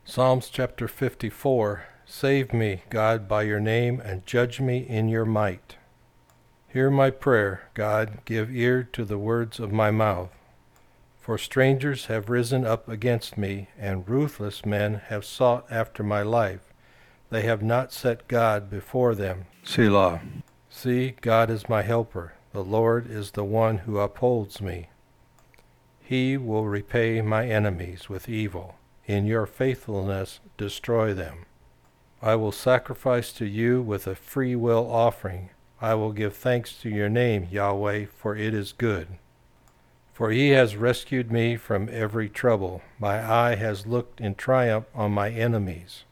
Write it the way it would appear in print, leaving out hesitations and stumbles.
Psalms chapter 54. Save me, God, by your name, and judge me in your might. Hear my prayer, God, give ear to the words of my mouth. For strangers have risen up against me, and ruthless men have sought after my life. They have not set God before them. Selah. See, God is my helper. The Lord is the one who upholds me. He will repay my enemies with evil. In your faithfulness destroy them. I will sacrifice to you with a free will offering. I will give thanks to your name, Yahweh, for it is good. For he has rescued me from every trouble. My eye has looked in triumph on my enemies.